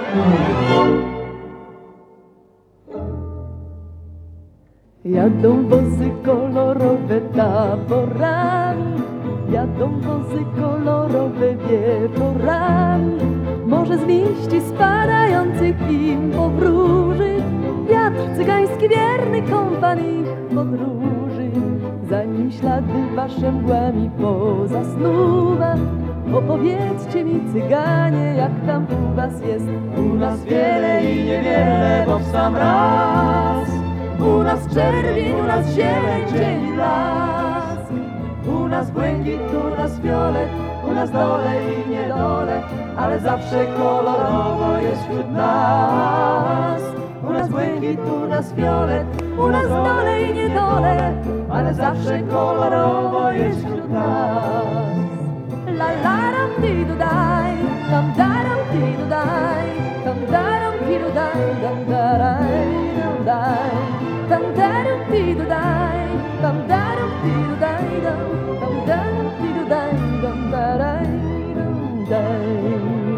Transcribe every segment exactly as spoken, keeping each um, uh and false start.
Jadą wozy kolorowe taborami, jadą wozy kolorowe wieczorami. Może z liści spadających im powróży wiatr cygański wierny kompan ich podróży. Zanim ślady wasze mgłami pozasnuwa, opowiedzcie mi, cyganie, jak tam u was jest. U nas wiele i niewiele, bo w sam raz. U nas czerwień, u nas zieleń, dzień blask. U nas błękit, u nas fiolet, u nas dole i niedole, ale zawsze kolorowo jest wśród nas. U nas błękit, u nas fiolet, u nas dole i niedole, ale zawsze kolorowo jest wśród nas. La la ram ti do daj, tam daram ti do daj, tam daram ti do daj, dam daraj, dam daj, tam daram ti do daj, tam daram ti do daj, dam, tam daram ti do daj, dam daraj, dam daj.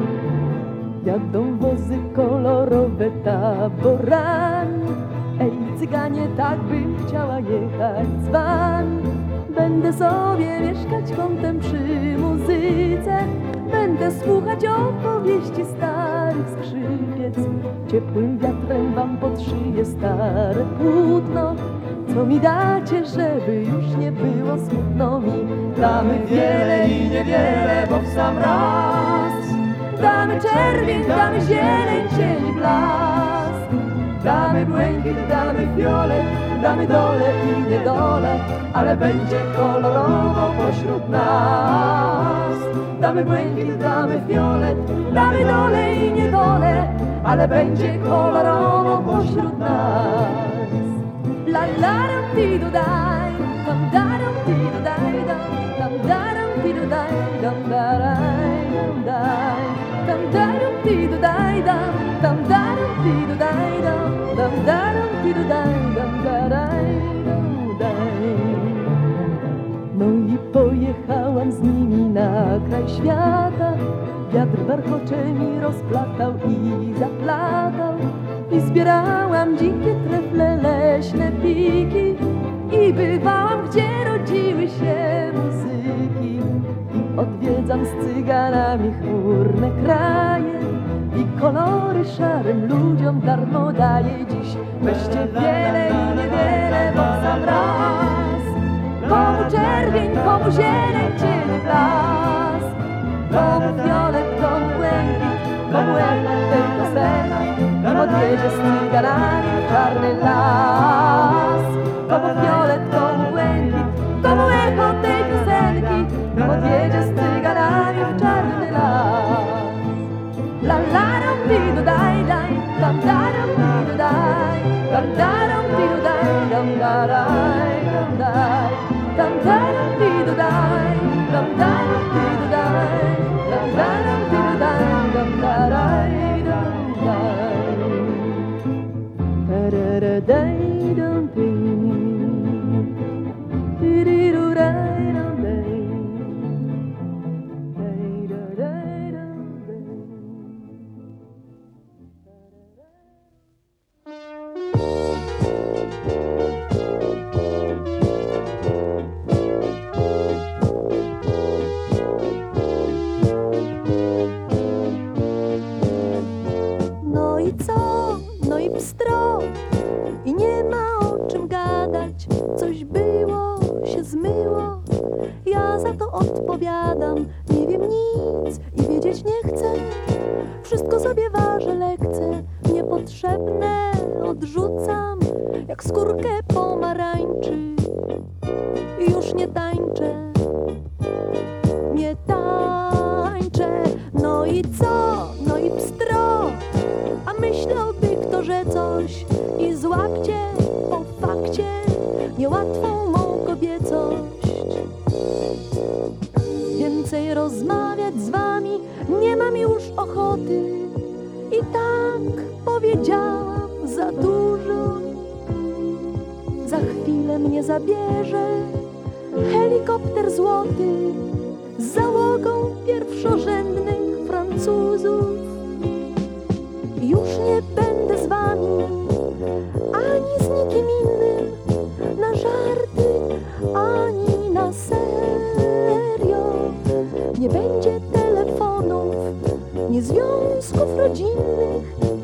Jadą wozy kolorowe taborami, ej cyganie, tak bym chciała jechać z wami. Będę sobie mieszkać kątem przy muzyce, będę słuchać opowieści starych skrzypiec. Ciepłym wiatrem wam podszyję stare płótno, co mi dacie, żeby już nie było smutno mi. Damy wiele i niewiele, bo w sam raz. Damy czerwień, damy zieleń, cień, blask. Damy błękit, damy fiolet, damy dole i niedole, ale będzie kolorowo pośród nas. Damy błękit, damy fiolet, damy dole i niedole, ale będzie kolorowo pośród nas. La la ram ti do daj, tam daram ti do daj, dam, tam daram ti do daj, dam daraj, dam daj, tam daram ti do daj, dam, tam daram ti do daj, dam, tam daram ti do daj, dam daraj, dam daj. No i pojechałam z nimi na kraj świata. Wiatr warchocze mi rozplatał i zaplatał, i zbierałam dzikie trefle, leśne piki, i bywałam, gdzie rodziły się muzyki. I odwiedzam z cyganami chmurne kraje, i kolory szarym ludziom darmo daję dziś. Weźcie wiele i niewiele, bo w sam raz. Komu czerwień, komu zieleń, cień, blask. Komu fiolet, komu błękit, komu echo tej piosenki, nim odjedzie z cyganami w czarny las. Komu fiolet, komu błękit, komu echo tej piosenki, nim odjedzie z cyganami w czarny las. La la ram ti do daj, daj, tam daram ti do daj, tam daram ti do daj, dam daraj, dam daj, tam daram ti do daj, tam daram ti do daj, tam daram ti do daj, dam daraj, dam daj. Ta-ra-ra-daj, dam ding, ti-ri-ru-daj, dam ding, daj-da-daj, dam ding. No i co? No i pstro. I nie ma o czym gadać. Coś było, się zmyło. Ja za to odpowiadam. Nie wiem nic i wiedzieć nie chcę. Wszystko sobie ważę lekce. Niepotrzebne odrzucam, jak skórkę pomarańczy. I już nie tańczę, nie tańczę. No i co? No i pstro. A myślałby kto, że coś. I złapcie po fakcie niełatwą mą kobiecość. Więcej rozmawiać z wami nie mam już ochoty. I tak powiedziałam za dużo. Za chwilę mnie zabierze helikopter złoty z załogą pierwszorzędnych Francuzów. Już nie będę z wami, ani z nikim innym, na żarty, ani na serio. Nie będzie telefonów, nie związków rodzinnych,